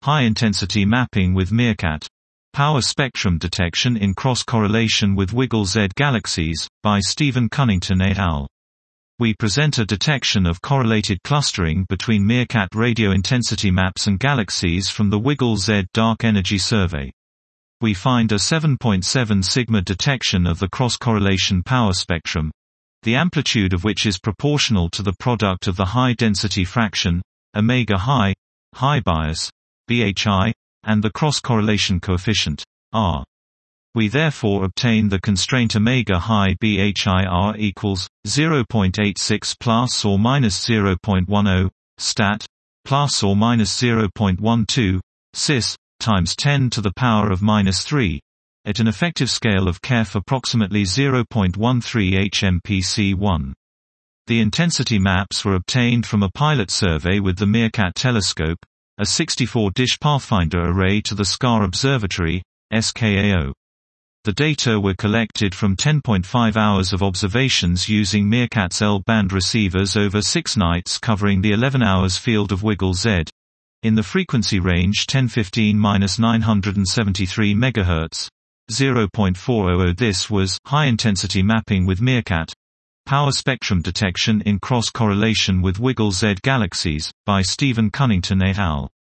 High-intensity mapping with MeerKAT. Power spectrum detection in cross-correlation with Wiggle-Z galaxies, by Stephen Cunnington et al. We present a detection of correlated clustering between MeerKAT radio intensity maps and galaxies from the Wiggle-Z Dark Energy Survey. We find a 7.7 sigma detection of the cross-correlation power spectrum, the amplitude of which is proportional to the product of the high-density fraction, omega high bias, BHI, and the cross-correlation coefficient, R. We therefore obtain the constraint omega high BHI-R equals 0.86 plus or minus 0.10, stat, plus or minus 0.12, cis, times 10 to the power of minus 3, at an effective scale of KeF approximately 0.13 HMPC1. The intensity maps were obtained from a pilot survey with the MeerKAT telescope, a 64-dish pathfinder array to the SCAR Observatory, SKAO. The data were collected from 10.5 hours of observations using MeerKAT's L-band receivers over 6 nights covering the 11 hours field of Wiggle-Z. In the frequency range 1015–973 MHz, 0.400. This was high-intensity mapping with MeerKAT. Power spectrum detection in cross-correlation with Wiggle-Z galaxies, by Stephen Cunnington et al.